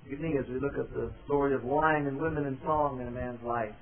evening as we look at the story of wine and women and song in a man's life.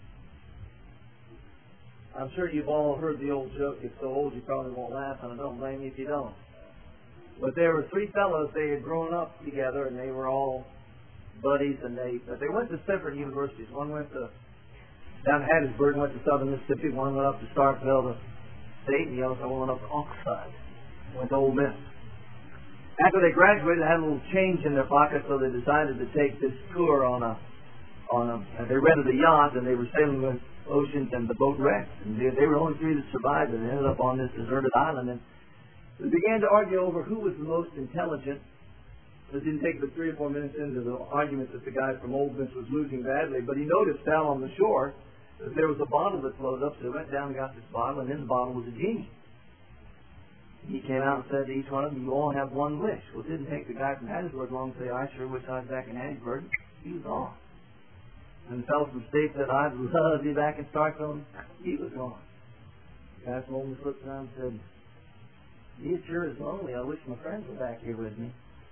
I'm sure you've all heard the old joke. It's so old you probably won't laugh, and I don't blame you if you don't. But there were three fellows. They had grown up together, and they were all buddies, but they went to separate universities. One went to down to Hattiesburg, went to Southern Mississippi. One went up to Starkville State, and the other one went up to Oxford. Went to Ole Miss. After they graduated, they had a little change in their pocket, so they decided to take this tour they rented a yacht, and they were sailing with oceans, and the boat wrecked. And they were only three that survived, and they ended up on this deserted island. And they began to argue over who was the most intelligent. It didn't take but 3 or 4 minutes into the argument that the guy from Ole Miss was losing badly, but he noticed down on the shore that there was a bottle that floated up, so he went down and got this bottle, and in the bottle was a genie. He came out and said to each one of them, "You all have one wish." Well, it didn't take the guy from Hattiesburg long to say, "I sure wish I was back in Hattiesburg." He was gone. And the fellow from State said, "I'd love to be back in Starkville." He was gone. The guy from Ole Miss looked around and said, "He sure is lonely. I wish my friends were back here with me."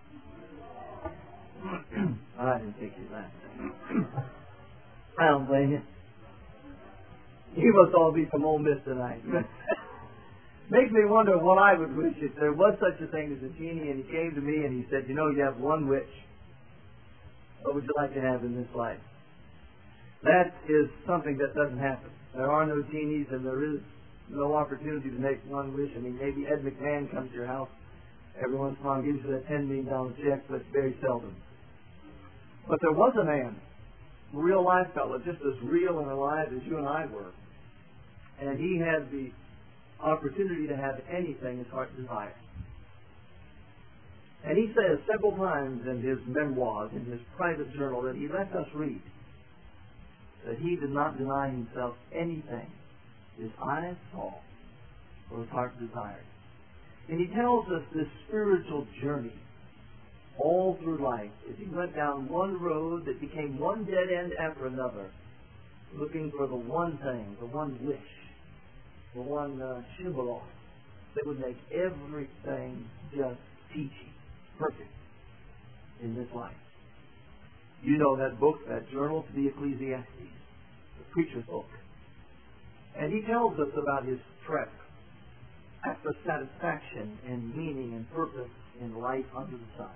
I didn't think you laughed. I don't blame you. You must all be from Ole Miss tonight. Makes me wonder what I would wish if there was such a thing as a genie and he came to me and he said, "You know, you have one wish. What would you like to have in this life?" That is something that doesn't happen. There are no genies and there is no opportunity to make one wish. I mean, maybe Ed McMahon comes to your house every once in a while and gives you that $10 million check, but very seldom. But there was a man, a real life fellow, just as real and alive as you and I were. And he had the opportunity to have anything his heart desired. And he says several times in his memoirs, in his private journal, that he let us read that he did not deny himself anything his eyes saw or his heart desired. And he tells us this spiritual journey all through life as he went down one road that became one dead end after another, looking for the one thing, the one wish, the one shibboleth that would make everything just peachy, perfect in this life. You know that book, that journal, to the Ecclesiastes, the preacher's book. And he tells us about his trek after satisfaction and meaning and purpose in life under the sun.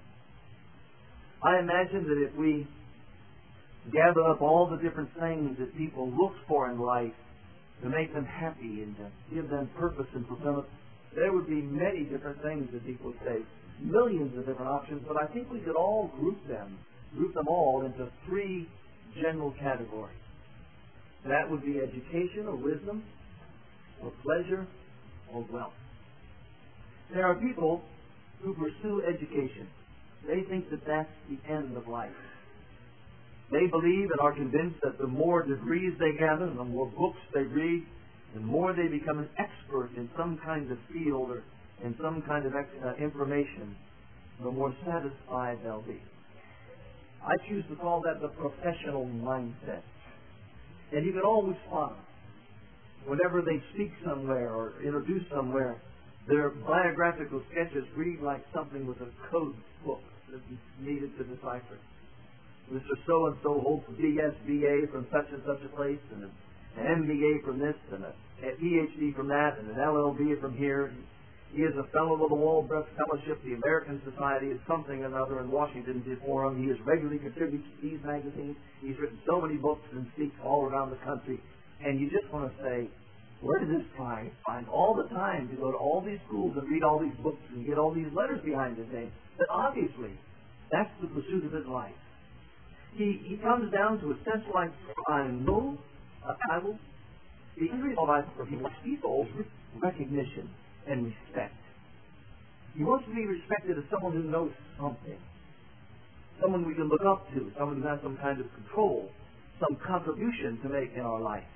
I imagine that if we gather up all the different things that people look for in life to make them happy and to give them purpose and fulfillment, there would be many different things that people would say, millions of different options, but I think we could all group them all into 3 general categories. That would be education or wisdom, or pleasure, or wealth. There are people who pursue education. They think that that's the end of life. They believe and are convinced that the more degrees they gather, the more books they read, the more they become an expert in some kind of field or in some kind of information, the more satisfied they'll be. I choose to call that the professional mindset. And you can always spot them. Whenever they speak somewhere or introduce somewhere, their biographical sketches read like something with a code book that is needed to decipher. Mr. So-and-so holds a BS, BA from such and such a place, and an MBA from this, and a PhD from that, and an LLB from here. He is a fellow of the Walbrook Fellowship, the American Society of something or another in Washington, D.C. Forum. He has regularly contributed to these magazines. He's written so many books and speaks all around the country. And you just want to say, where did this guy find all the time to go to all these schools and read all these books and get all these letters behind his name? But obviously, that's the pursuit of his life. He comes down to a sense like, I know, I will be life for people. People recognition and respect. He wants to be respected as someone who knows something, someone we can look up to, someone who has some kind of control, some contribution to make in our life.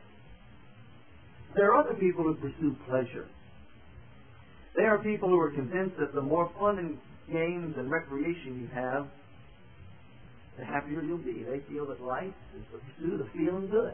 There are other people who pursue pleasure. There are people who are convinced that the more fun and games and recreation you have, the happier you'll be. They feel that life is the pursuit of feeling good.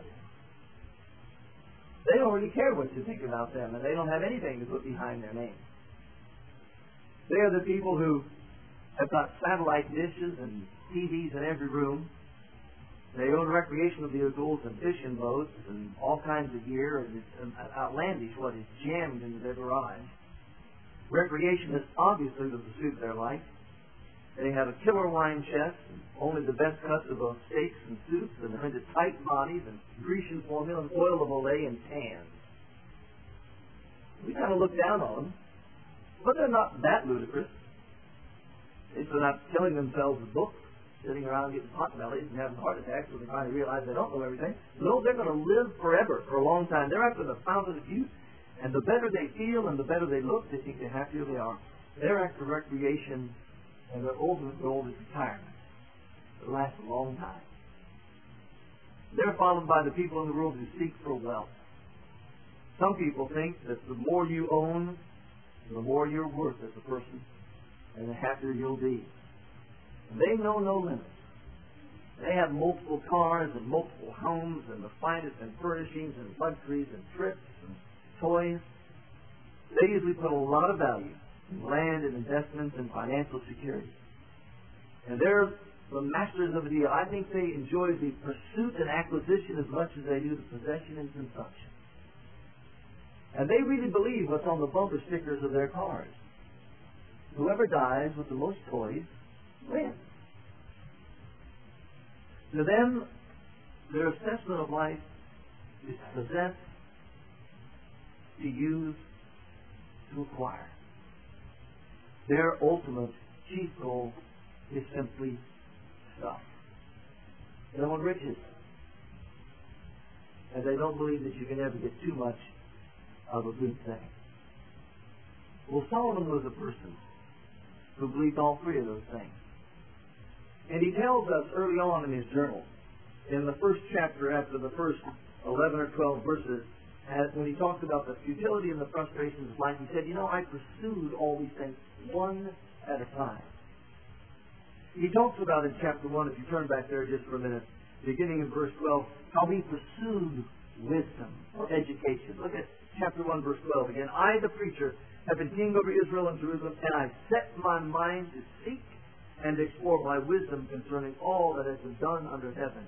They don't really care what you think about them, and they don't have anything to put behind their name. They are the people who have got satellite dishes and TVs in every room. They own recreational vehicles and fishing boats and all kinds of gear, and it's outlandish what is jammed into their garage. Recreation is obviously the pursuit of their life. They have a killer wine chest, and only the best cuts of both steaks and soups, and they're into tight bodies and Grecian formula and oil of Olay and tans. We kind of look down on them, but they're not that ludicrous. They're not killing themselves with books, sitting around getting pot bellies and having heart attacks when they finally realize they don't know everything. No, they're going to live forever, for a long time. They're after the fountain of youth, and the better they feel and the better they look, they think the happier they are. They're after recreation, and their ultimate goal is retirement. It lasts a long time. They're followed by the people in the world who seek for wealth. Some people think that the more you own, the more you're worth as a person, and the happier you'll be. And they know no limits. They have multiple cars and multiple homes and the finest in furnishings and luxuries and trips and toys. They usually put a lot of value in land and investments and financial security. And they're the masters of the deal. I think they enjoy the pursuit and acquisition as much as they do the possession and consumption. And they really believe what's on the bumper stickers of their cars. Whoever dies with the most toys wins. To them, their assessment of life is to possess, to use, to acquire. Their ultimate chief goal is simply stuff. They want riches. And they don't believe that you can ever get too much of a good thing. Well, Solomon was a person who believed all three of those things. And he tells us early on in his journal, in the first chapter after the first 11 or 12 verses, when he talks about the futility and the frustrations of life, he said, I pursued all these things one at a time. He talks about in chapter 1, if you turn back there just for a minute, beginning in verse 12, how he pursued wisdom or education. Look at chapter 1, verse 12 again. I, the preacher, have been king over Israel and Jerusalem, and I set my mind to seek and explore my wisdom concerning all that has been done under heaven.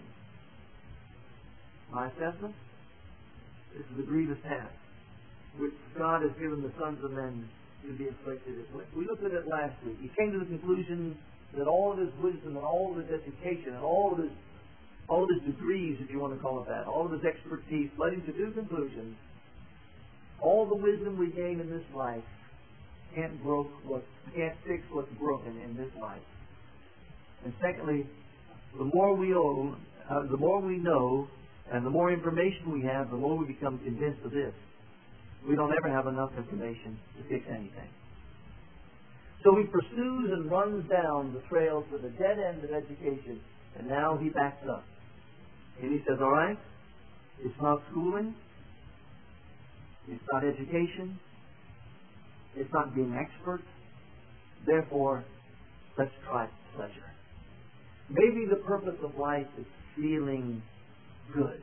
My assessment? This is a grievous task which God has given the sons of men to be afflicted with. We looked at it last week. He came to the conclusion that all of his wisdom and all of his education and all of his degrees, if you want to call it that, all of his expertise led him to two conclusions. All the wisdom we gain in this life can't fix what's broken in this life. And secondly, the more we know, and the more information we have, the more we become convinced of this. We don't ever have enough information to fix anything. So he pursues and runs down the trails to the dead end of education, and now he backs up. And he says, all right, it's not schooling, it's not education, it's not being expert, therefore, let's try pleasure. Maybe the purpose of life is feeling good,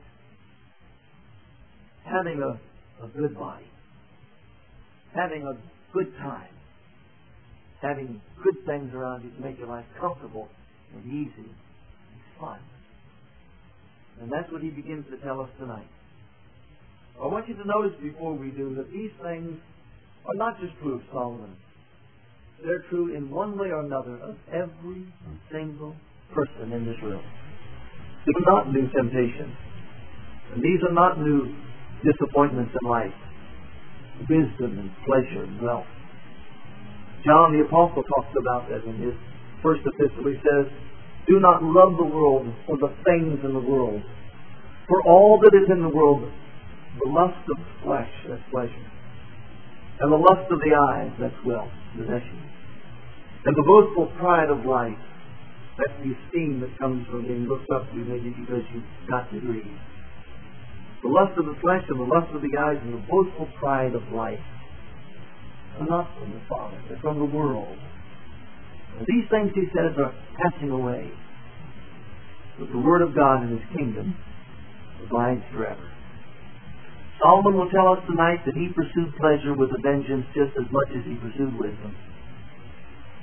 having a good body, having a good time, having good things around you to make your life comfortable and easy and fun. And that's what he begins to tell us tonight. I want you to notice before we do that these things are not just true of Solomon. They're true in one way or another of every single person in this room. These are not new temptations. And these are not new disappointments in life. Wisdom and pleasure and wealth. John the Apostle talks about that in his first epistle. He says, do not love the world or the things in the world. For all that is in the world, the lust of the flesh, that's pleasure. And the lust of the eyes, that's wealth, possession. And the boastful pride of life, that's the esteem that comes from being looked up to maybe because you've got degrees. The lust of the flesh and the lust of the eyes and the boastful pride of life are not from the Father, they're from the world. And these things, he says, are passing away. But the Word of God and His kingdom abides forever. Solomon will tell us tonight that he pursued pleasure with a vengeance just as much as he pursued wisdom.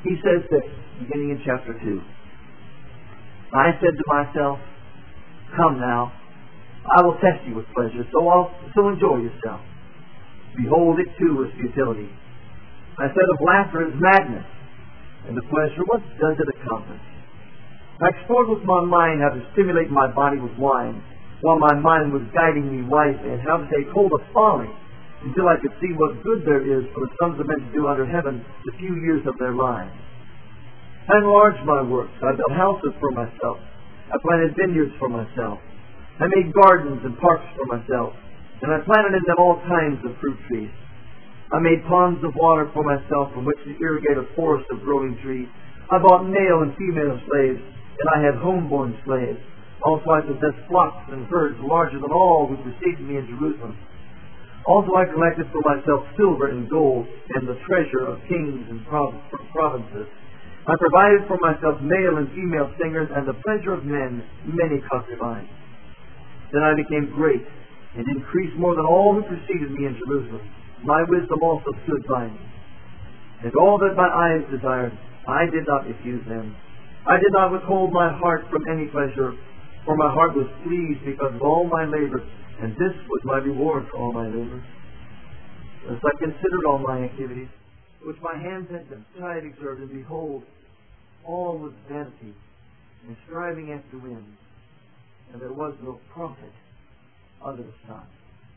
He says this, beginning in chapter 2. I said to myself, come now, I will test you with pleasure, so enjoy yourself. Behold, it too is futility. I said of laughter is madness, and the pleasure, what does it accomplish? I explored with my mind how to stimulate my body with wine, while my mind was guiding me wisely, and how to take hold of folly, until I could see what good there is for the sons of men to do under heaven the few years of their lives. I enlarged my works. I built houses for myself. I planted vineyards for myself. I made gardens and parks for myself, and I planted in them all kinds of fruit trees. I made ponds of water for myself from which to irrigate a forest of growing trees. I bought male and female slaves, and I had homeborn slaves. Also I possessed flocks and herds larger than all who preceded me in Jerusalem. Also I collected for myself silver and gold and the treasure of kings and provinces. I provided for myself male and female singers and the pleasure of men, many concubines. Then I became great and increased more than all who preceded me in Jerusalem. My wisdom also stood by me. And all that my eyes desired, I did not refuse them. I did not withhold my heart from any pleasure, for my heart was pleased because of all my labor, and this was my reward for all my labor. As I considered all my activities, which my hands had tried to exert, and behold, all was vanity and striving after wind, and there was no profit under the sun.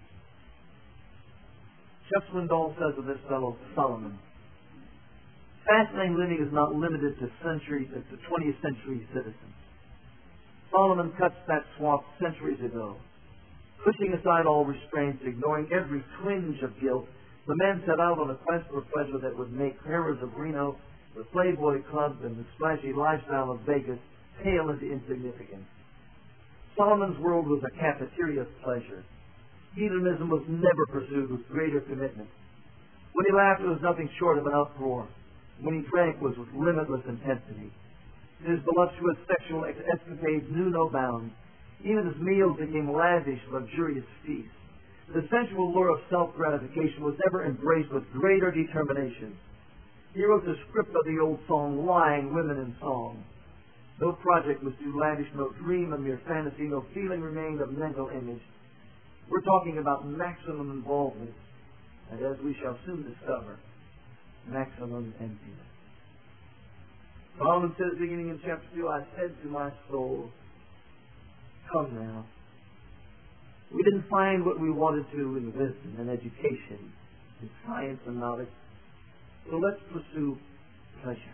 Chuck Swindoll says of this fellow Solomon, fascinating living is not limited to 20th century citizens. Solomon cuts that swath centuries ago. Pushing aside all restraints, ignoring every twinge of guilt, the men set out on a quest for pleasure that would make Harrah's of Reno, the Playboy Club, and the splashy lifestyle of Vegas pale into insignificance. Solomon's world was a cafeteria of pleasure. Hedonism was never pursued with greater commitment. When he laughed, it was nothing short of an uproar. When he drank, it was with limitless intensity. His voluptuous sexual escapades knew no bounds. Even his meals became lavish, luxurious feasts. The sensual lure of self-gratification was never embraced with greater determination. He wrote the script of the old song, Lying Women in Song. No project was too lavish, no dream a mere fantasy, no feeling remained a mental image. We're talking about maximum involvement, and as we shall soon discover, maximum emptiness. Solomon says, beginning in chapter 2, I said to my soul, come now. We didn't find what we wanted to in wisdom and education, in science and knowledge. So let's pursue pleasure.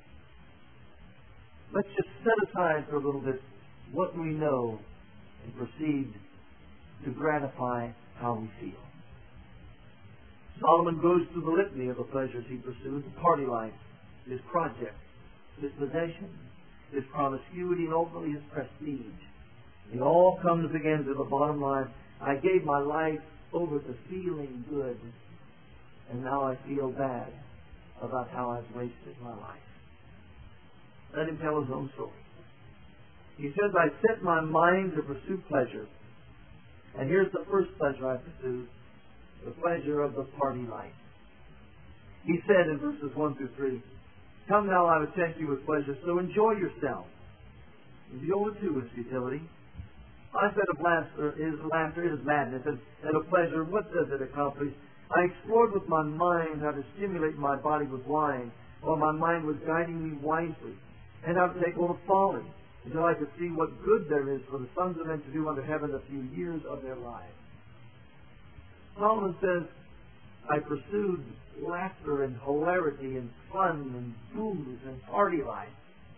Let's just set aside for a little bit what we know and proceed to gratify how we feel. Solomon goes through the litany of the pleasures he pursued: the party life, his projects, his possessions, his promiscuity, and ultimately his prestige. It all comes again to the bottom line. I gave my life over to feeling good, and now I feel bad about how I've wasted my life. Let him tell his own story. He says, I set my mind to pursue pleasure. And here's the first pleasure I pursued, the pleasure of the party life. He said in verses 1 through 3, come now, I will tempt you with pleasure, so enjoy yourself. And the only two is futility. I said of laughter is madness, and of pleasure, what does it accomplish? I explored with my mind how to stimulate my body with wine, while my mind was guiding me wisely, and how to take hold of folly, until I could see what good there is for the sons of men to do under heaven a few years of their lives. Solomon says, I pursued laughter and hilarity and fun and booze and party life.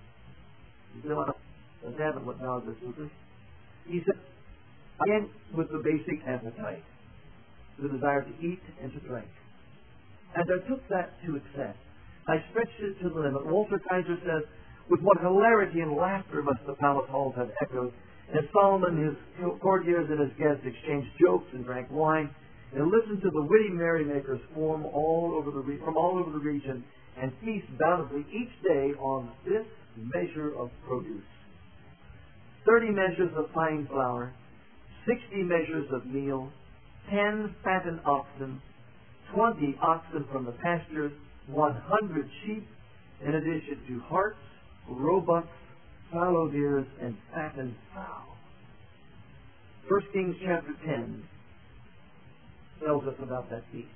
Let's have it what now this is. He said, again with the basic appetite, the desire to eat and to drink. And I took that to excess. I stretched it to the limit. Walter Kaiser says, with what hilarity and laughter must the palace halls have echoed, as Solomon, his courtiers, and his guests exchanged jokes and drank wine, and listened to the witty merrymakers from all over the region, and feast bountifully each day on this measure of produce. 30 measures of fine flour, 60 measures of meal, 10 fattened oxen, 20 oxen from the pastures, 100 sheep, in addition to harts, roebucks, fallow deers, and fattened fowl. 1 Kings chapter 10 tells us about that feast.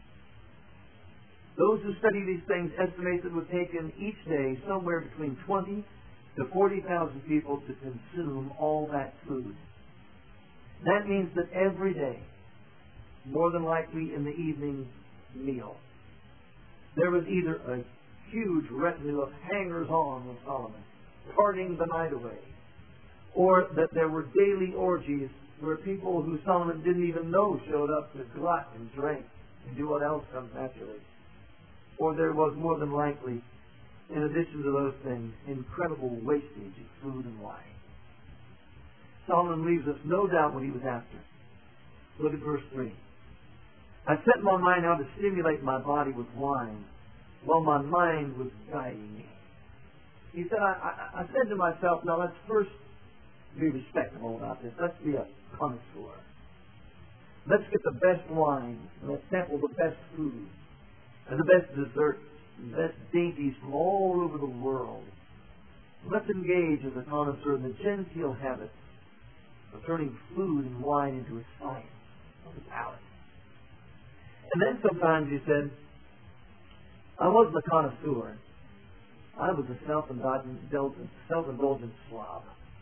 Those who study these things estimate it would take in each day somewhere between 20 to 40,000 people to consume all that food. That means that every day, more than likely in the evening meal, there was either a huge retinue of hangers-on with Solomon, partying the night away, or that there were daily orgies where people who Solomon didn't even know showed up to glut and drink and do what else comes naturally. Or there was more than likely, in addition to those things, incredible wastage of food and wine. Solomon leaves us no doubt what he was after. Look at verse 3. I set my mind how to stimulate my body with wine, while my mind was guiding me. He said, I said to myself, now let's first be respectable about this. Let's be a connoisseur. Let's get the best wine, and let's sample the best food, and the best desserts, and the best dainties from all over the world. Let's engage as a connoisseur in the genteel habit of turning food and wine into a science of the palate. And then sometimes he said, I wasn't a connoisseur. I was a self-indulgent slob.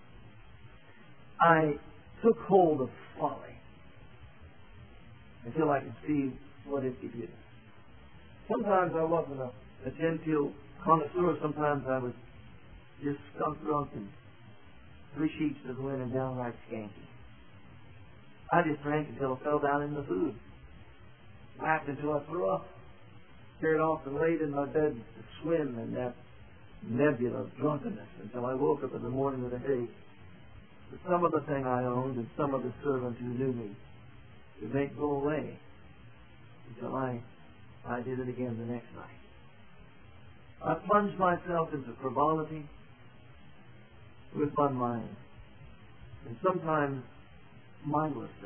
I took hold of folly until I could see what it could do. Sometimes I wasn't a genteel connoisseur. Sometimes I was just skunk drunk and 3 sheets of linen downright skanky. I just drank until I fell down in the food. Laughed until I threw up. Carried off and laid in my bed to swim in that nebula of drunkenness until I woke up in the morning with a headache. But some of the thing I owned and some of the servants who knew me could make go away until I did it again the next night. I plunged myself into frivolity with my mind, and sometimes mindlessly.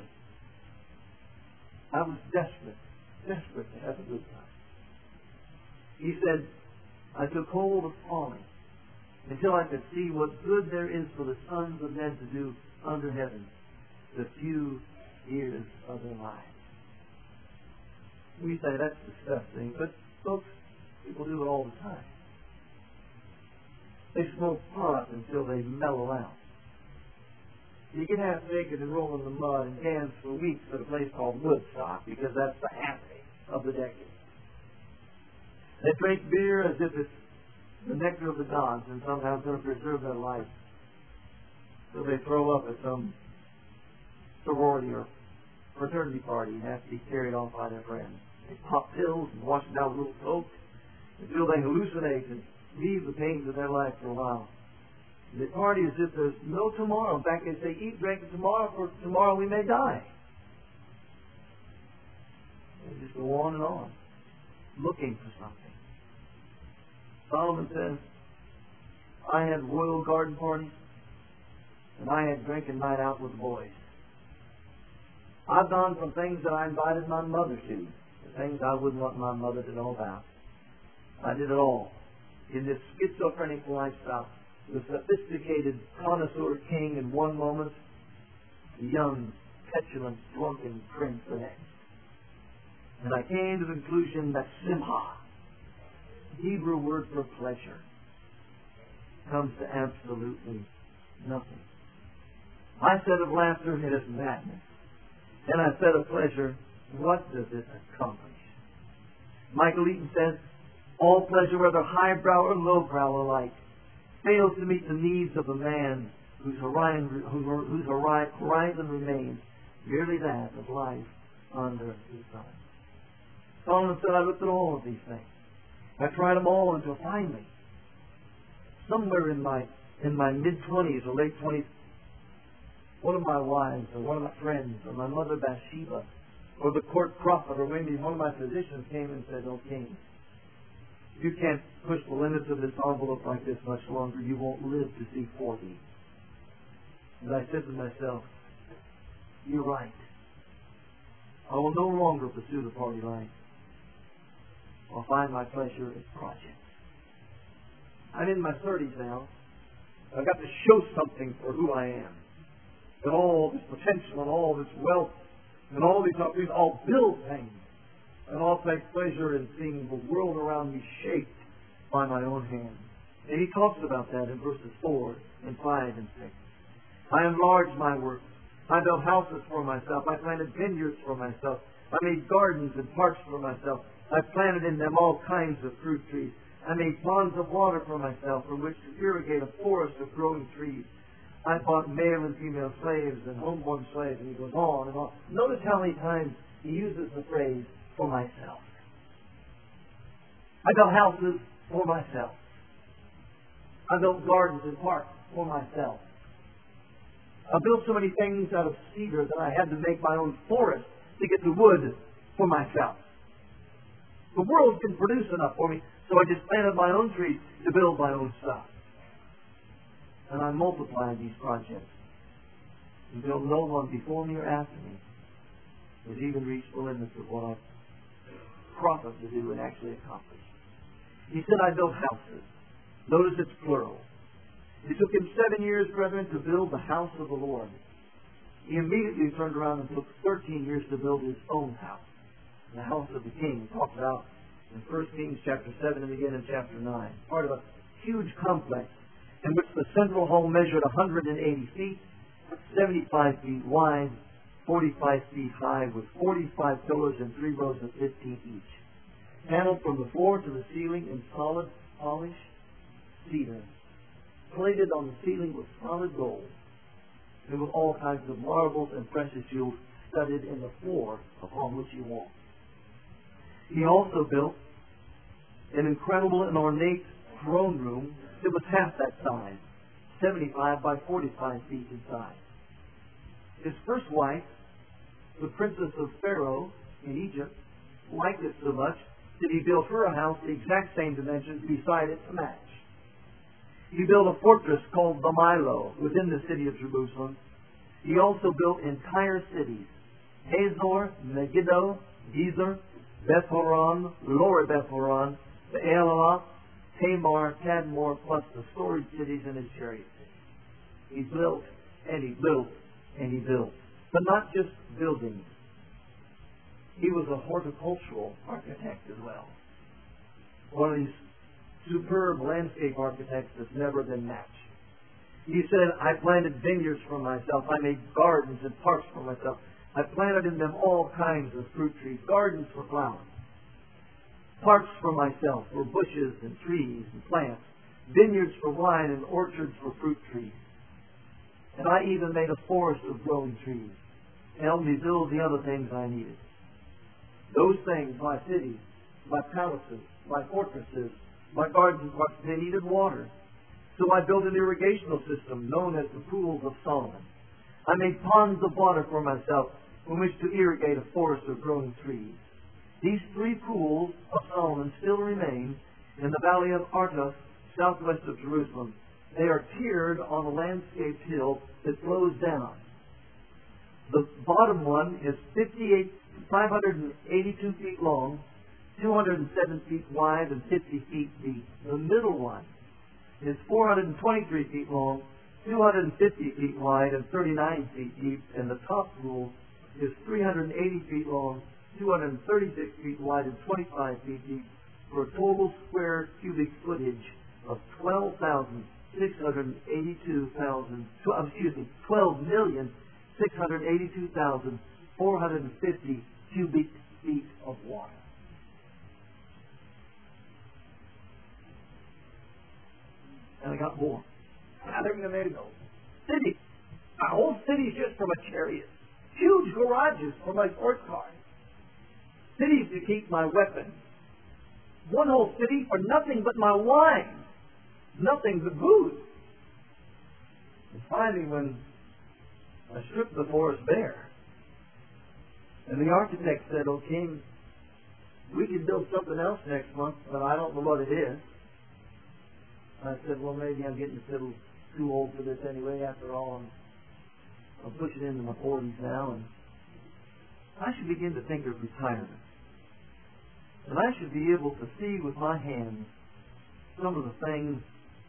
I was desperate to have a good time. He said, I took hold of folly until I could see what good there is for the sons of men to do under heaven the few years of their lives. We say that's disgusting, but folks, people do it all the time. They smoke pot until they mellow out. You get half naked and roll in the mud and dance for weeks at a place called Woodstock because that's the happening of the decade. They drink beer as if it's the nectar of the gods and somehow going to preserve their life. So they throw up at some sorority or fraternity party and have to be carried off by their friends. They pop pills and wash it down with a little coke until they hallucinate and leave the pains of their life for a while. They party as if there's no tomorrow. In fact, they say, eat, drink, and tomorrow, for tomorrow we may die. They just go on and on, looking for something. Solomon says, I had royal garden parties, and I had drinking night out with the boys. I've gone from things that I invited my mother to things I wouldn't want my mother to know about. I did it all in this schizophrenic lifestyle. The sophisticated connoisseur king in one moment, the young, petulant, drunken prince the next. And I came to the conclusion that simha, Hebrew word for pleasure, comes to absolutely nothing. I said of laughter, it is madness. And I said of pleasure, what does it accomplish? Michael Eaton says, all pleasure, whether highbrow or lowbrow alike, fails to meet the needs of a man whose horizon remains merely that of life under the sun. Solomon said, I looked at all of these things. I tried them all until finally, somewhere in my mid-20s or late 20s, one of my wives or one of my friends or my mother Bathsheba or the court prophet or maybe one of my physicians came and said, "Oh, King, you can't push the limits of this envelope like this much longer. You won't live to see 40. And I said to myself, you're right. I will no longer pursue the party life. I'll find my pleasure in projects. I'm in my 30s now. I've got to show something for who I am. And all this potential and all this wealth and all these opportunities, I'll build things. And I'll take pleasure in seeing the world around me shaped by my own hands. And he talks about that in verses 4 and 5 and 6. I enlarged my work. I built houses for myself. I planted vineyards for myself. I made gardens and parks for myself. I planted in them all kinds of fruit trees. I made ponds of water for myself from which to irrigate a forest of growing trees. I bought male and female slaves and homeborn slaves, and he goes on and on. Notice how many times he uses the phrase, for myself. I built houses for myself. I built gardens and parks for myself. I built so many things out of cedar that I had to make my own forest to get the wood for myself. The world can produce enough for me, so I just planted my own trees to build my own stuff. And I multiplied these projects until no one before me or after me has even reached the limits of what I promised to do and actually accomplish. He said, I built houses. Notice it's plural. It took him 7 years, brethren, to build the house of the Lord. He immediately turned around and took 13 years to build his own house, the house of the king, talked about in 1 Kings chapter 7 and again in chapter 9. Part of a huge complex in which the central hall measured 180 feet, 75 feet wide, 45 feet high, with 45 pillars and 3 rows of 15 each. Paneled from the floor to the ceiling in solid, polished cedar. Plated on the ceiling with solid gold, and with all kinds of marbles and precious jewels studded in the floor upon which he walked. He also built an incredible and ornate throne room that was half that size, 75 by 45 feet in size. His first wife, the princess of Pharaoh in Egypt, liked it so much that he built her a house the exact same dimensions beside it to match. He built a fortress called the Milo within the city of Jerusalem. He also built entire cities, Hazor, Megiddo, Gezer, Beth-horon, Lower Beth-horon, the Elalah, Tamar, Tadmor, plus the storage cities and his chariot cities. He built, and he built, and he built. But not just buildings. He was a horticultural architect as well. One of these superb landscape architects that's never been matched. He said, I planted vineyards for myself. I made gardens and parks for myself. I planted in them all kinds of fruit trees, gardens for flowers, parks for myself, for bushes and trees and plants, vineyards for wine and orchards for fruit trees. And I even made a forest of growing trees to help me build the other things I needed. Those things, my cities, my palaces, my fortresses, my gardens and parks, they needed water. So I built an irrigational system known as the Pools of Solomon. I made ponds of water for myself from which to irrigate a forest of growing trees. These 3 pools of Solomon still remain in the valley of Arta, southwest of Jerusalem. They are tiered on a landscaped hill that flows down. The bottom one is 582 feet long, 207 feet wide, and 50 feet deep. The middle one is 423 feet long, 250 feet wide, and 39 feet deep. And the top pool is 380 feet long, 236 feet wide, and 25 feet deep, for a total square cubic footage of 12,682,450 cubic feet of water. And I got more. Now they're going to go. City. A whole city's just from a chariot. Huge garages for my sports cars. Cities to keep my weapons. One whole city for nothing but my wine. Nothing but booze. And finally, when I stripped the forest bare, and the architect said, "Oh, King, we can build something else next month, but I don't know what it is." I said, "Well, maybe I'm getting a little too old for this anyway. After all, I'm pushing into my 40s now, and I should begin to think of retirement. And I should be able to see with my hands some of the things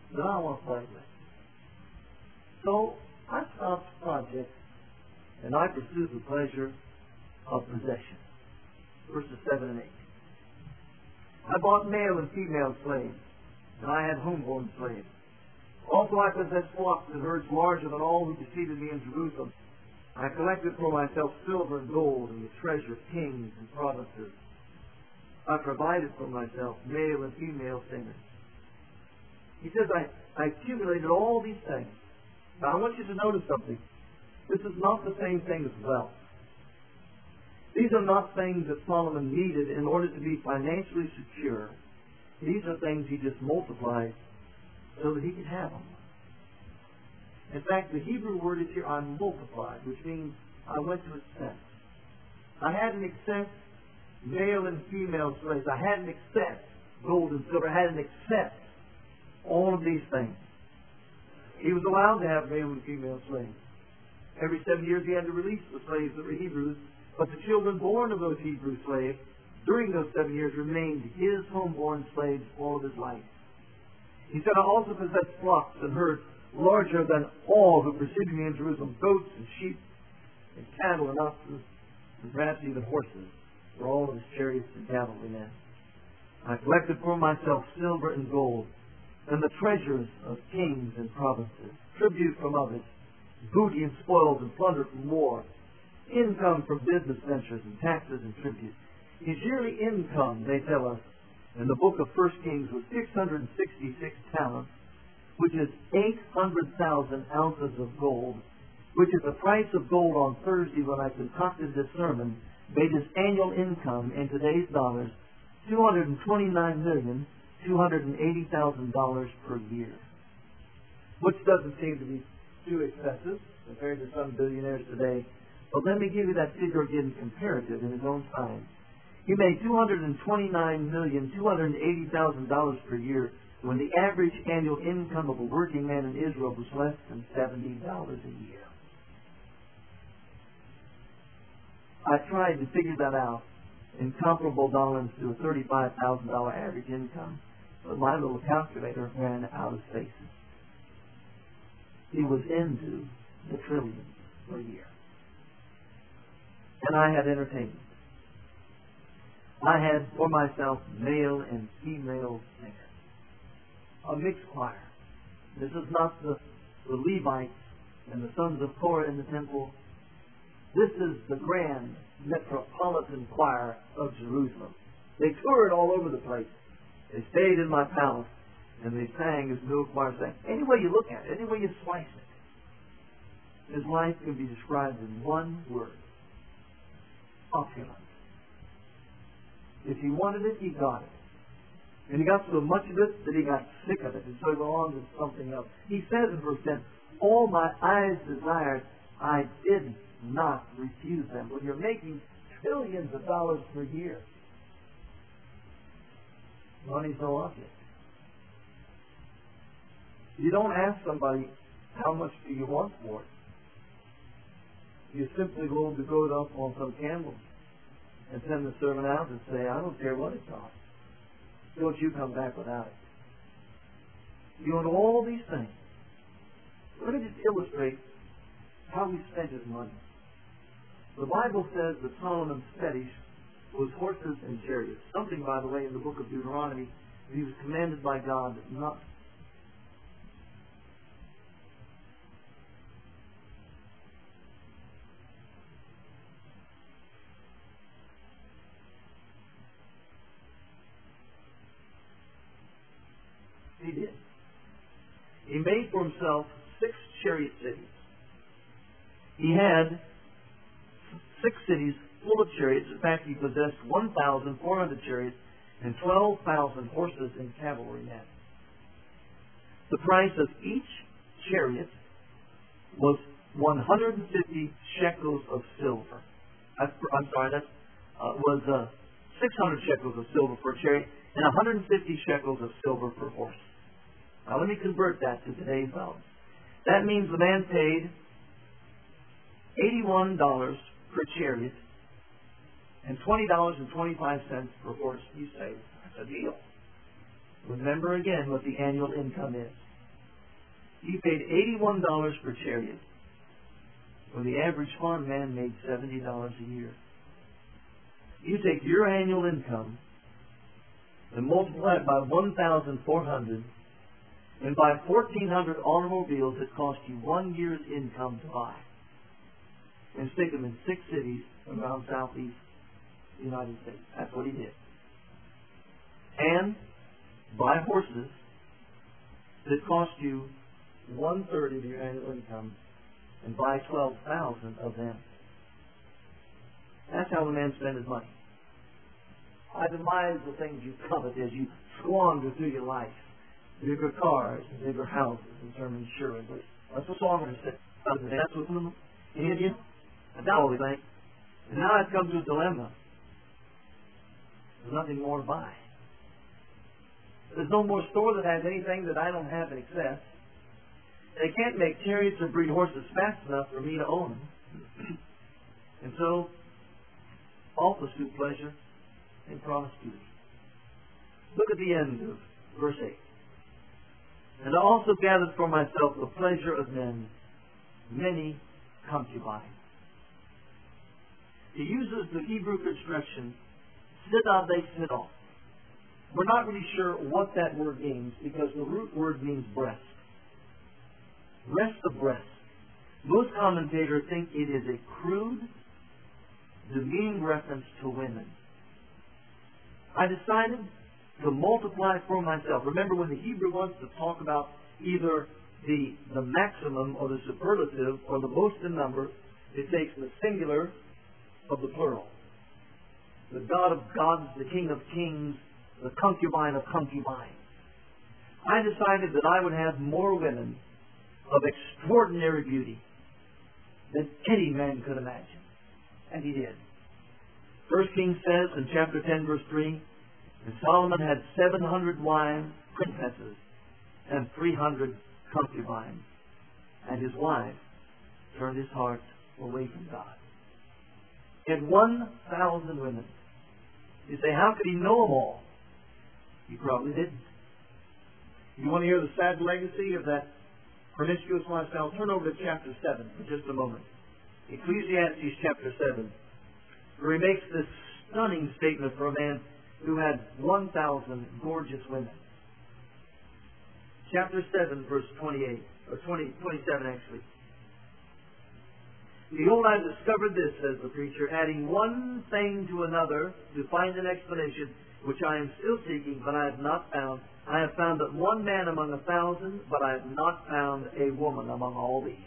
that I want to play with. So I stopped projects and I pursued the pleasure of possession. Verses 7 and 8. I bought male and female slaves, and I had homeborn slaves. Also I possessed flocks and herds larger than all who preceded me in Jerusalem. I collected for myself silver and gold and the treasure of kings and provinces. I provided for myself male and female singers. He says, I accumulated all these things. Now I want you to notice something. This is not the same thing as wealth. These are not things that Solomon needed in order to be financially secure. These are things he just multiplied so that he could have them. In fact, the Hebrew word is here, I multiplied, which means I went to excess. I had an excess male and female slaves. I had an excess gold and silver. I had an excess all of these things. He was allowed to have male and female slaves. Every 7 years he had to release the slaves that were Hebrews, but the children born of those Hebrew slaves during those 7 years remained his homeborn slaves all of his life. He said, I also possessed flocks and herds larger than all who preceded me in Jerusalem, goats and sheep and cattle and oxen, and perhaps even horses, for all of his chariots and cavalrymen. I collected for myself silver and gold, and the treasures of kings and provinces, tribute from others, booty and spoils and plunder from war, income from business ventures and taxes and tribute. His yearly income, they tell us, in the book of 1 Kings was 666 talents, which is 800,000 ounces of gold, which is the price of gold on Thursday when I concocted this sermon, made his annual income in today's dollars $229,280,000 per year, which doesn't seem to be too excessive compared to some billionaires today. But let me give you that figure again comparative in his own time. He made $229,280,000 per year when the average annual income of a working man in Israel was less than $70 a year. I tried to figure that out in comparable dollars to a $35,000 average income, but my little calculator ran out of spaces. He was into the trillions per year. And I had entertainment. I had for myself male and female singers. A mixed choir. This is not the Levites and the sons of Korah in the temple. This is the grand metropolitan choir of Jerusalem. They toured all over the place. They stayed in my palace, and they sang as the little choir sang. Any way you look at it, any way you slice it, his life can be described in one word: opulent. If he wanted it, he got it. And he got so much of it that he got sick of it, and so he went on to something else. He says in verse 10, all my eyes desired, I did not refuse them. When you're making trillions of dollars per year, money's no object. You don't ask somebody, how much do you want for it? You simply go to go it up on some candles and send the servant out and say, I don't care what it costs. Don't you come back without it. You want all these things. Let me just illustrate how he spent his money. The Bible says that Solomon's fetish was horses and chariots. Something, by the way, in the book of Deuteronomy, he was commanded by God not. He did. He made for himself 6 chariot cities. He had 6 cities full of chariots. In fact, he possessed 1,400 chariots and 12,000 horses and cavalrymen. The price of each chariot was 150 shekels of silver. Was 600 shekels of silver per chariot and 150 shekels of silver per horse. Now let me convert that to today's dollars. That means the man paid $81 per chariot and $20.25 per horse. You say, that's a deal. Remember again what the annual income is. He paid $81 per chariot, when the average farm man made $70 a year. You take your annual income and multiply it by 1,400 and buy 1,400 automobiles that cost you 1 year's income to buy, and stick them in 6 cities around southeast United States. That's what he did. And buy horses that cost you 1/3 of your annual income and buy 12,000 of them. That's how the man spent his money. Itemize the things you covet as you squander through your life. Bigger cars, bigger houses, and term insurance. That's what Solomon said. That's what them Indian. And now all think. And now I've come to a dilemma. There's nothing more to buy. There's no more store that has anything that I don't have in excess. They can't make chariots or breed horses fast enough for me to own them. And so, all pursue pleasure and promiscuity. Look at the end of verse 8. And I also gathered for myself the pleasure of men, many concubines. He uses the Hebrew construction, sidah they sidah. We're not really sure what that word means because the root word means breast. Rest of breast. Most commentators think it is a crude, demeaning reference to women. I decided to multiply for myself. Remember, when the Hebrew wants to talk about either the maximum or the superlative or the most in number, it takes the singular of the plural. The God of gods, the King of kings, the concubine of concubines. I decided that I would have more women of extraordinary beauty than any man could imagine. And he did. 1 Kings says in chapter 10, verse 3, and Solomon had 700 wives, princesses, and 300 concubines. And his wives turned his heart away from God. He had 1,000 women. You say, how could he know them all? He probably didn't. You want to hear the sad legacy of that promiscuous lifestyle? Turn over to chapter 7 for just a moment. Ecclesiastes chapter 7, where he makes this stunning statement for a man who had 1,000 gorgeous women. Chapter 7, verse 28, or 27 actually. Behold, I discovered this, says the preacher, adding one thing to another to find an explanation, which I am still seeking, but I have not found. I have found but one man among 1,000, but I have not found a woman among all these.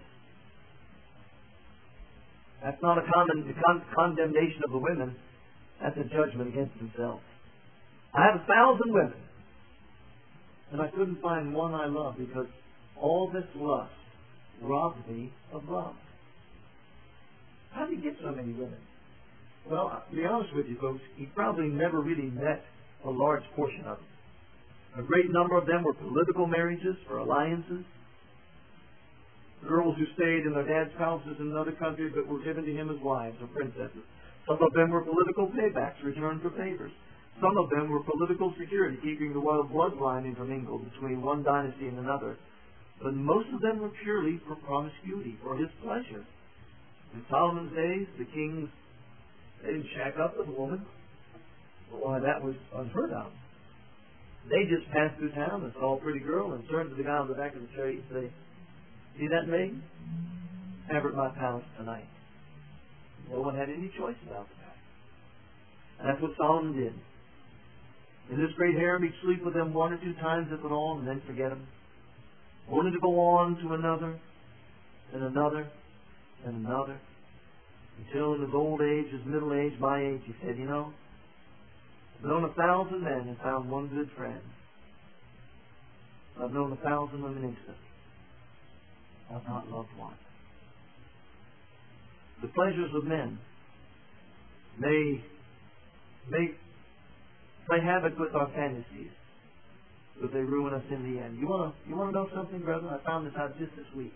That's not a condemnation of the women. That's a judgment against themselves. I have 1,000 women, and I couldn't find one I love because all this lust robbed me of love. How did he get so many women? Well, to be honest with you folks, he probably never really met a large portion of them. A great number of them were political marriages or alliances. Girls who stayed in their dad's houses in another country but were given to him as wives or princesses. Some of them were political paybacks, return for favors. Some of them were political security, keeping the royal bloodline intermingled between one dynasty and another. But most of them were purely for promiscuity, for his pleasure. In Solomon's days, the kings, they didn't shack up with a woman. Why, that was unheard of. They just passed through town and saw a pretty girl and turned to the guy on the back of the chariot and say, see that maid? Have her at my palace tonight. No one had any choice about that. And that's what Solomon did. In this great harem, he'd sleep with them 1 or 2 times, if at all, and then forget them. Only to go on to another, and another, and another, until in his old age, his middle age, my age, he said, you know, I've known 1,000 men and found one good friend. I've known 1,000 women instantly. I've not loved one. The pleasures of men may play havoc with our fantasies, but they ruin us in the end. You want to know something, brother? I found this out just this week.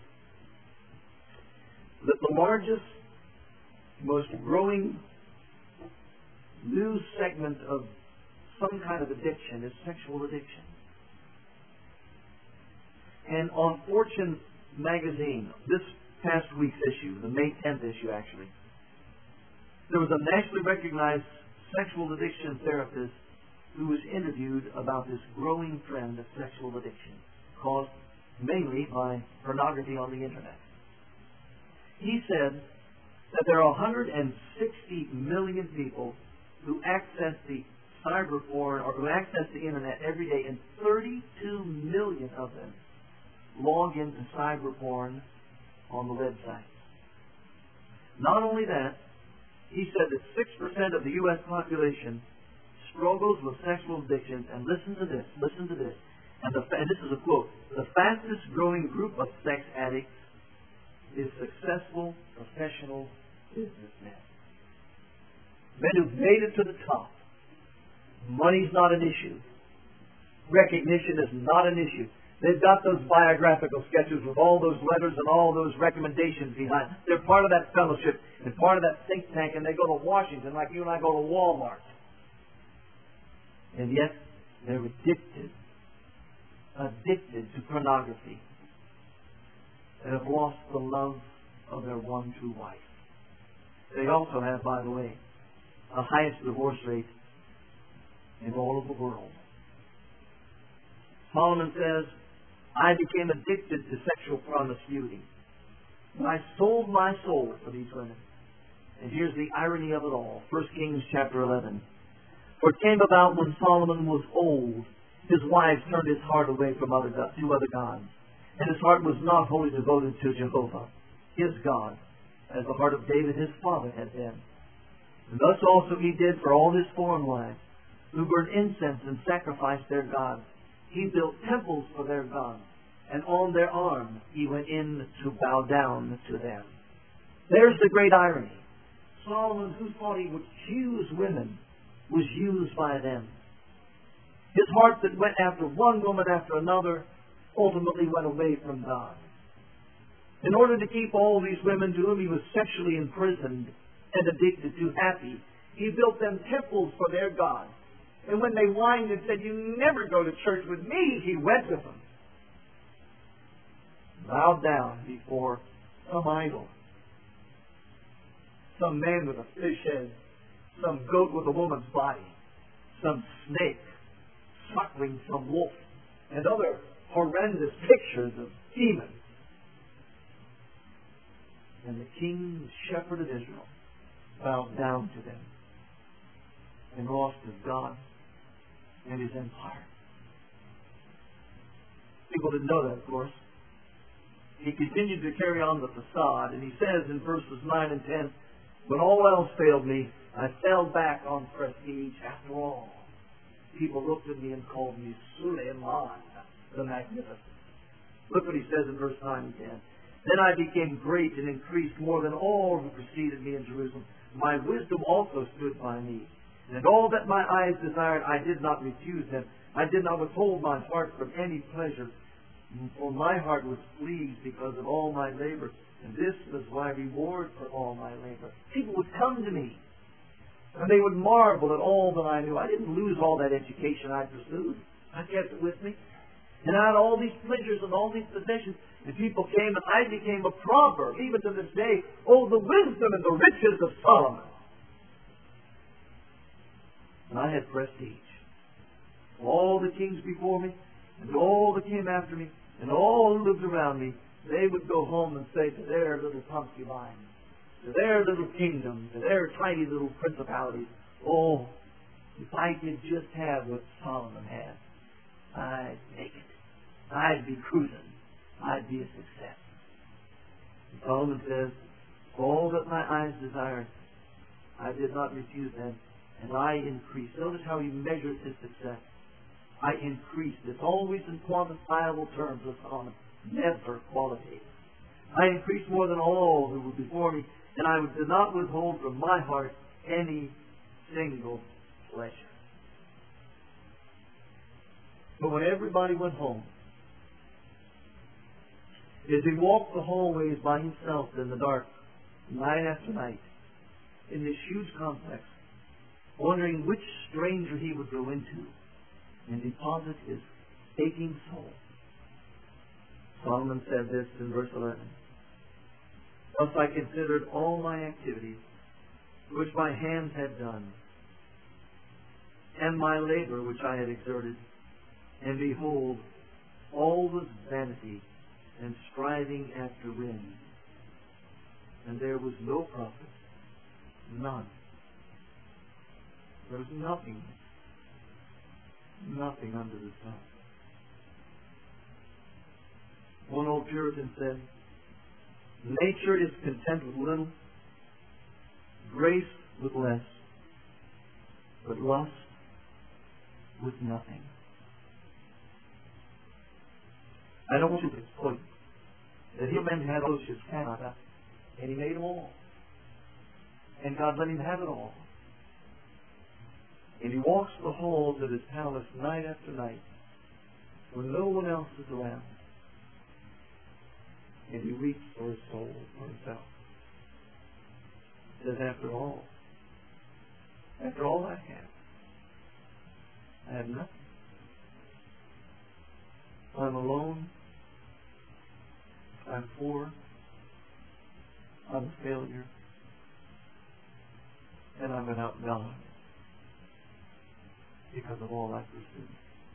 That the largest, most growing new segment of some kind of addiction is sexual addiction. And on Fortune magazine, this past week's issue, the May 10th issue actually, there was a nationally recognized sexual addiction therapist who was interviewed about this growing trend of sexual addiction caused mainly by pornography on the internet. He said that there are 160 million people who access the cyber porn or who access the internet every day, and 32 million of them log into cyber porn on the website. Not only that, he said that 6% of the U.S. population struggles with sexual addictions, and listen to this, and this is a quote, the fastest growing group of sex addicts is successful professional businessmen. Men who've made it to the top. Money's not an issue. Recognition is not an issue. They've got those biographical sketches with all those letters and all those recommendations behind. They're part of that fellowship and part of that think tank, and they go to Washington like you and I go to Walmart. And yet, they're addicted to pornography. They have lost the love of their one true wife. They also have, by the way, the highest divorce rate in all of the world. Solomon says, I became addicted to sexual promiscuity. I sold my soul for these women. And here's the irony of it all. 1 Kings chapter 11. For it came about when Solomon was old, his wives turned his heart away from to other gods. And his heart was not wholly devoted to Jehovah, his God, as the heart of David his father had been. And thus also he did for all his foreign wives, who burned incense and sacrificed their gods. He built temples for their gods, and on their arms he went in to bow down to them. There's the great irony. Solomon, who thought he would choose women, was used by them. His heart that went after one woman after another ultimately went away from God. In order to keep all these women to whom he was sexually imprisoned and addicted to happy, he built them temples for their gods. And when they whined and said, you never go to church with me, he went with them. Bowed down before some idol. Some man with a fish head. Some goat with a woman's body. Some snake suckling some wolf. And other horrendous pictures of demons. And the king, the shepherd of Israel, bowed down to them and lost his God and his empire. People didn't know that, of course. He continued to carry on the facade, and he says in verses 9 and 10, when all else failed me, I fell back on prestige after all. People looked at me and called me Suleiman, the Magnificent. Look what he says in verse 9 and 10. Then I became great and increased more than all who preceded me in Jerusalem. My wisdom also stood by me. And all that my eyes desired, I did not refuse them. I did not withhold my heart from any pleasure. For my heart was pleased because of all my labor. And this was my reward for all my labor. People would come to me, and they would marvel at all that I knew. I didn't lose all that education I pursued. I kept it with me. And I had all these pleasures and all these possessions. And people came, and I became a proverb, even to this day. Oh, the wisdom and the riches of Solomon. And I had prestige. All the kings before me, and all that came after me, and all who lived around me, they would go home and say to their little concubines, to their little kingdoms, to their tiny little principalities, oh, if I could just have what Solomon had, I'd make it. I'd be cruising. I'd be a success. And Solomon says, all that my eyes desired, I did not refuse them, and I increased. Notice how he measures his success. I increased. It's always in quantifiable terms with Solomon, never qualitative. I increased more than all who were before me, and I did not withhold from my heart any single pleasure. But when everybody went home, as he walked the hallways by himself in the dark, night after night, in this huge complex, wondering which stranger he would go into and deposit his aching soul, Solomon said this in verse 11. Thus I considered all my activities, which my hands had done, and my labor which I had exerted, and behold, all was vanity and striving after wind, and there was no profit, none. There was nothing under the sun. One old Puritan said, nature is content with little, grace with less, but lust with nothing. I don't want you to exploit that he men had oceans Canada, and he made them all. And God let him have it all. And he walks the halls of his palace night after night when no one else is around. And he weeps for his soul, for himself. He says, after all I have nothing. I'm alone. I'm poor. I'm a failure. And I'm without God because of all I pursued.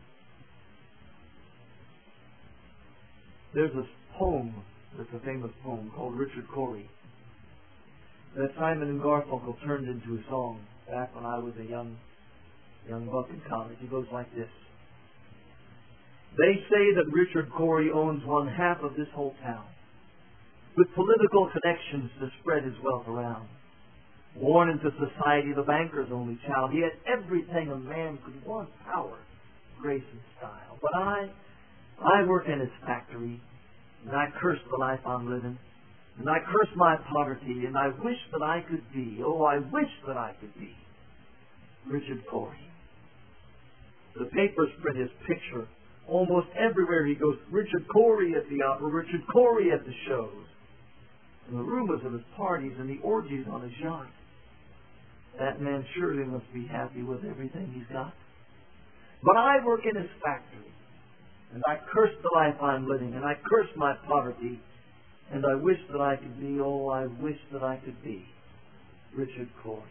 There's a poem that's a famous poem called Richard Cory that Simon and Garfunkel turned into a song back when I was a young buck in college. It goes like this. They say that Richard Cory owns one half of this whole town, with political connections to spread his wealth around. Born into society, the banker's only child, he had everything a man could want: power, grace, and style. But I work in his factory, and I curse the life I'm living, and I curse my poverty, and I wish that I could be, oh, I wish that I could be Richard Cory. The papers print his picture almost everywhere he goes. Richard Cory at the opera, Richard Cory at the shows, and the rumors of his parties and the orgies on his yacht. That man surely must be happy with everything he's got. But I work in his factory, and I curse the life I'm living, and I curse my poverty, and I wish that I could be, oh, I wish that I could be Richard Cory.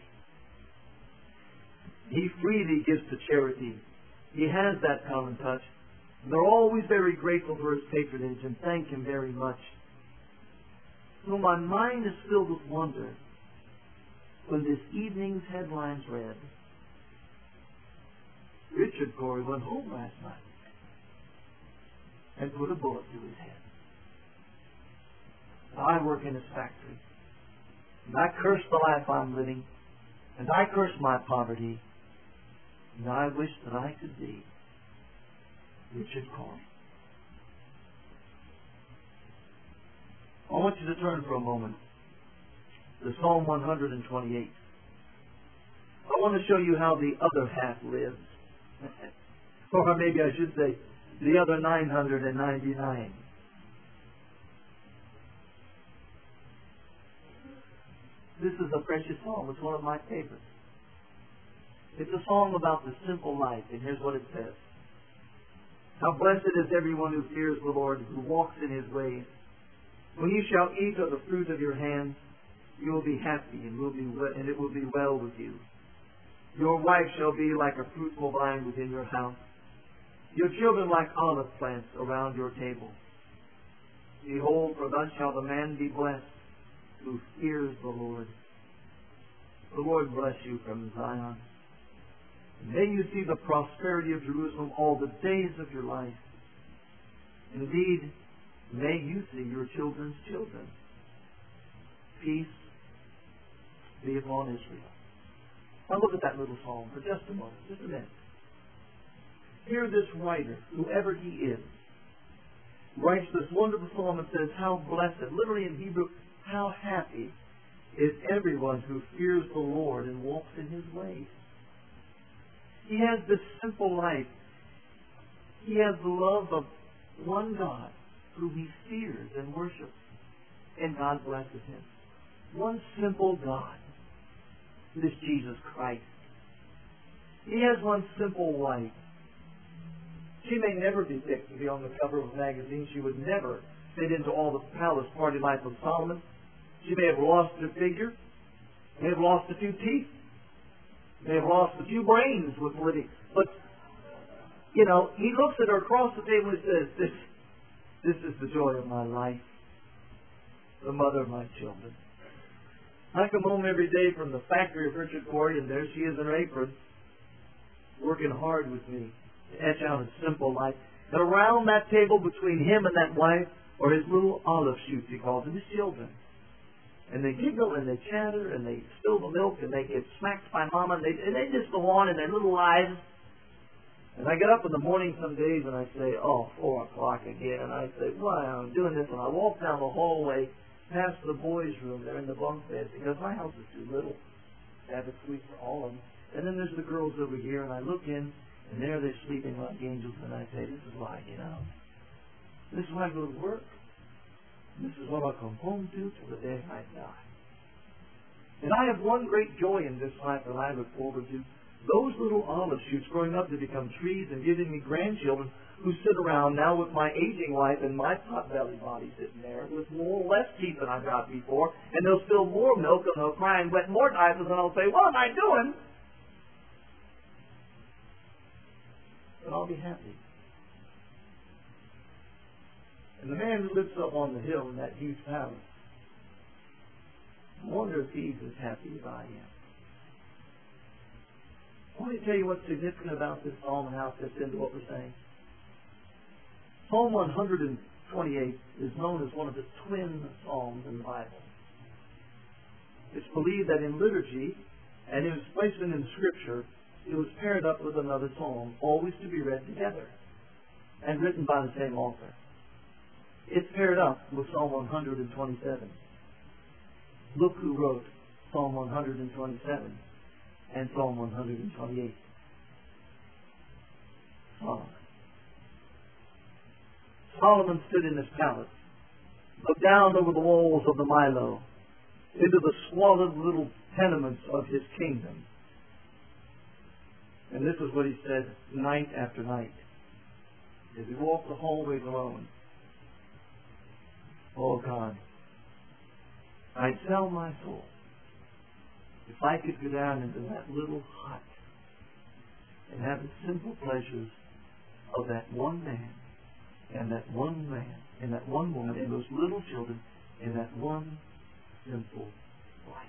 He freely gives to charity. He has that common touch. And they're always very grateful for his patronage and thank him very much. So my mind is filled with wonder when this evening's headlines read, Richard Cory went home last night and put a bullet through his head. I work in his factory, and I curse the life I'm living, and I curse my poverty, and I wish that I could be Richard Cory. I want you to turn for a moment to Psalm 128. I want to show you how the other half lives. Or maybe I should say, the other 999. This is a precious song. It's one of my favorites. It's a song about the simple life, and here's what it says. How blessed is everyone who fears the Lord, who walks in his ways. When you shall eat of the fruit of your hands, you will be happy, and it will be well with you. Your wife shall be like a fruitful vine within your house, your children like olive plants around your table. Behold, for thus shall the man be blessed who fears the Lord. The Lord bless you from Zion. May you see the prosperity of Jerusalem all the days of your life. Indeed, may you see your children's children. Peace be upon Israel. Now look at that little psalm for just a moment, just a minute. Hear this writer, whoever he is, writes this wonderful psalm and says, how blessed, literally in Hebrew, how happy is everyone who fears the Lord and walks in his ways. He has this simple life. He has the love of one God whom he fears and worships, and God blesses him. One simple God, this Jesus Christ. He has one simple wife. She may never be picked to be on the cover of a magazine. She would never fit into all the palace party life of Solomon. She may have lost her figure, may have lost a few teeth, may have lost a few brains with living. But, he looks at her across the table and says, this is the joy of my life, the mother of my children. I come home every day from the factory of Richard Cory, and there she is in her apron, working hard with me to etch out a simple life. And around that table between him and that wife are his little olive shoots, he calls them, his children. And they giggle and they chatter and they spill the milk and they get smacked by mama and they just go on in their little lives. And I get up in the morning some days and I say, 4 o'clock again. And I say, why I'm doing this? And I walk down the hallway past the boys' room. They're in the bunk beds because my house is too little to have a suite for all of them. And then there's the girls over here and I look in and there they're sleeping like angels. And I say, this is why I get out. This is why I go to work. This is what I come home to till the day I die. And I have one great joy in this life that I look forward to. Those little olive shoots growing up to become trees and giving me grandchildren who sit around now with my aging wife and my pot-belly body sitting there with less teeth than I've got before. And they'll spill more milk and they'll cry and wet more diapers and I'll say, what am I doing? But I'll be happy. And the man who lives up on the hill in that huge palace, I wonder if he's as happy as I am. I want to tell you what's significant about this psalm and how it fits into what we're saying. Psalm 128 is known as one of the twin psalms in the Bible. It's believed that in liturgy and in its placement in Scripture, it was paired up with another psalm, always to be read together, and written by the same author. It's paired up with Psalm 127. Look who wrote Psalm 127 and Psalm 128. Solomon. Solomon stood in his palace, looked down over the walls of the Milo, into the squalid little tenements of his kingdom. And this is what he said night after night as he walked the hallways alone. Oh God, I'd sell my soul if I could go down into that little hut and have the simple pleasures of that one man and that one man and that one woman and those little children in that one simple life.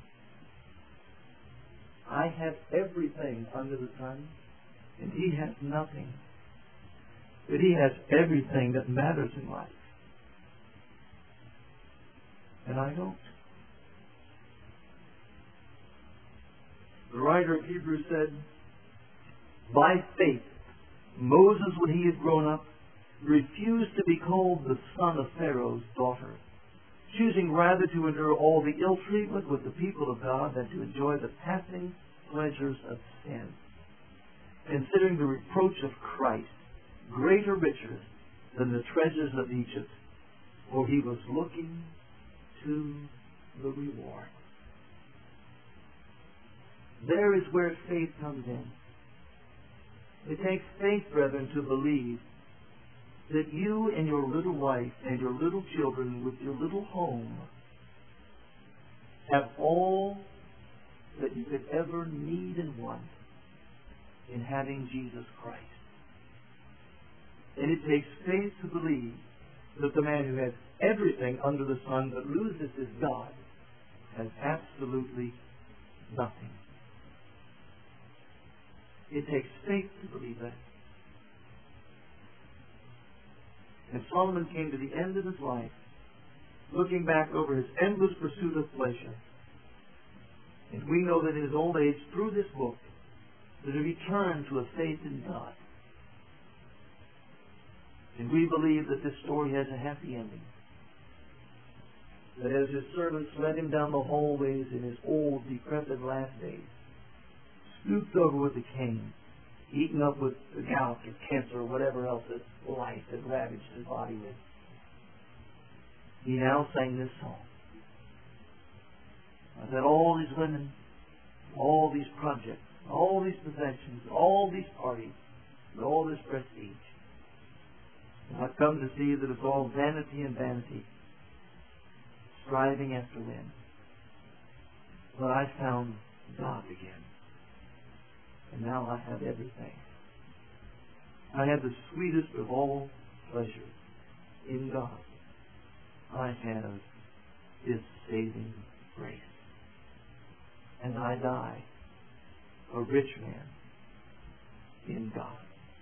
I have everything under the sun, and he has nothing. But he has everything that matters in life. And I don't. The writer of Hebrews said, by faith, Moses, when he had grown up, refused to be called the son of Pharaoh's daughter, choosing rather to endure all the ill treatment with the people of God than to enjoy the passing pleasures of sin, considering the reproach of Christ greater riches than the treasures of Egypt, for he was looking to the reward. There is where faith comes in. It takes faith, brethren, to believe that you and your little wife and your little children with your little home have all that you could ever need and want in having Jesus Christ. And it takes faith to believe that the man who has everything under the sun but loses his God has absolutely nothing. It takes faith to believe that. And Solomon came to the end of his life, looking back over his endless pursuit of pleasure. And we know that in his old age, through this book, that he returned to a faith in God. And we believe that this story has a happy ending. That as his servants led him down the hallways in his old, decrepit last days, stooped over with a cane, eaten up with the gout or cancer or whatever else that life had ravaged his body with, he now sang this song. That all these women, all these projects, all these possessions, all these parties, and all this prestige I've come to see that it's all vanity and vanity, striving after wind. But I found God again. And now I have everything. I have the sweetest of all pleasures in God. I have His saving grace. And I die a rich man in God.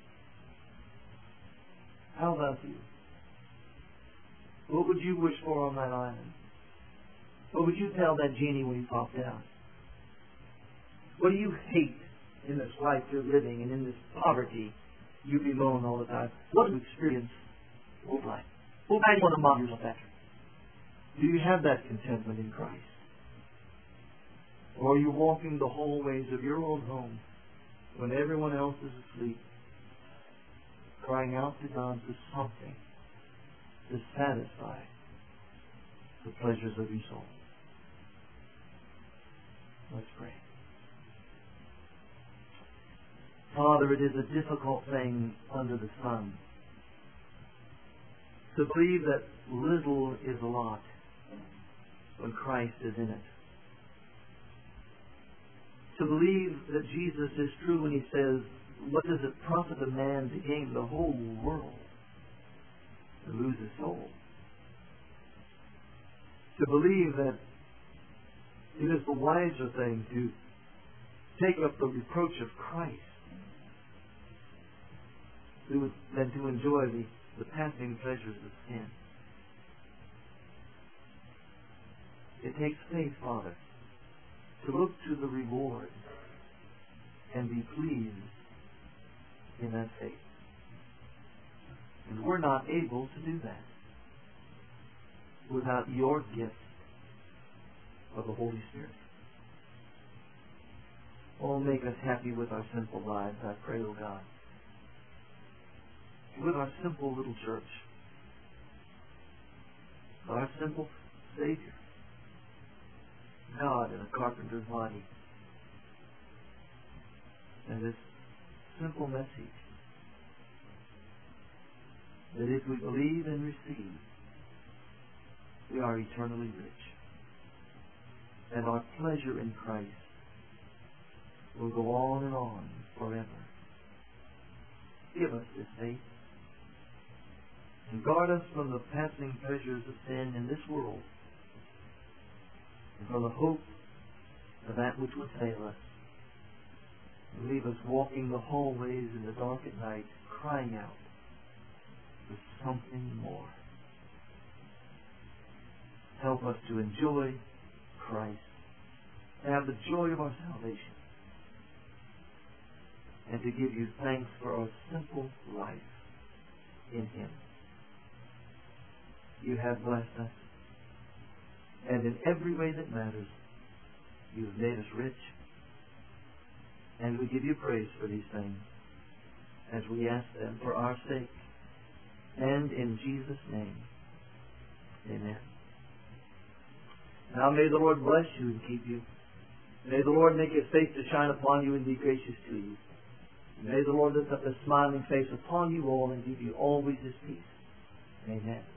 How about you? What would you wish for on that island? What would you tell that genie when he popped out? What do you hate in this life you're living and in this poverty you bemoan all the time? What do you experience look like? What do you want to model yourself after? Do you have that contentment in Christ? Or are you walking the hallways of your own home when everyone else is asleep, crying out to God for something to satisfy the pleasures of your soul? Let's pray. Father, it is a difficult thing under the sun to believe that little is a lot when Christ is in it. To believe that Jesus is true when He says, what does it profit a man to gain the whole world and lose his soul? To believe that it is the wiser thing to take up the reproach of Christ than to enjoy the passing pleasures of sin. It takes faith, Father, to look to the reward and be pleased in that faith. And we're not able to do that without your gift of the Holy Spirit. Oh, make us happy with our simple lives, I pray, O God. With our simple little church. Our simple Savior. God in a carpenter's body. And this simple message that if we believe and receive, we are eternally rich. And our pleasure in Christ will go on and on forever. Give us this faith. And guard us from the passing pleasures of sin in this world. And from the hope of that which would fail us. And leave us walking the hallways in the dark at night, crying out for something more. Help us to enjoy Christ, to have the joy of our salvation, and to give you thanks for our simple life in Him. You have blessed us, and in every way that matters, you have made us rich, and we give you praise for these things as we ask them for our sake, and in Jesus' name, amen. Now may the Lord bless you and keep you. May the Lord make His face to shine upon you and be gracious to you. May the Lord lift up His smiling face upon you all and give you always His peace. Amen.